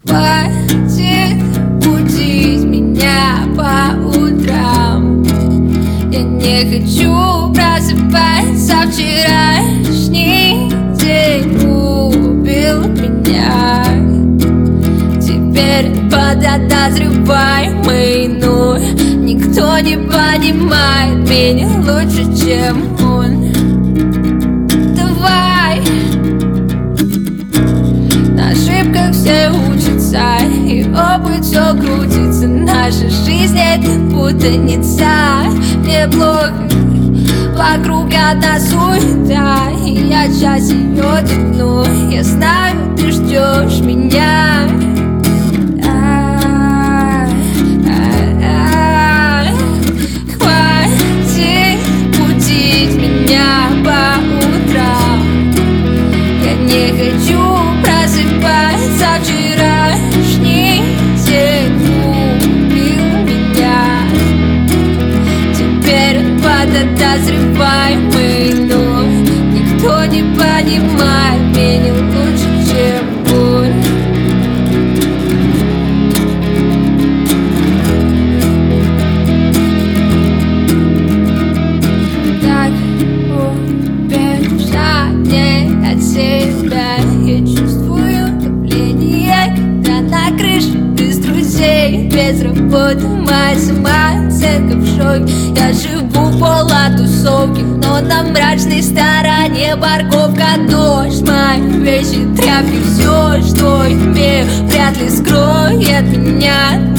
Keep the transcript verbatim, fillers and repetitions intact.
Хватит будить меня по утрам. Я не хочу просыпаться. Вчерашний день убил меня. Теперь подозреваемый, но никто не понимает меня лучше, чем он. Давай, на ошибках все учатся, и опыт все крутится. Наша жизнь — это путаница. Мне плохо, вокруг одна суета, и я часть ее тяну. Я знаю, ты ждешь меня. Хватит будить меня по утрам. Я не хочу просыпаться. Вчерашний день убил меня. Теперь он подозреваемый, но никто не понимает меня лучше, чем он. Так убеждение от себя. Я чувствую давление, когда на крыше без друзей, без работы, моя самооценка в шоке. Я живу полон тусовки, но на мрачной стороне парковка, дождь, мои вещи, тряпки, все, что имею, вряд ли скроет меня.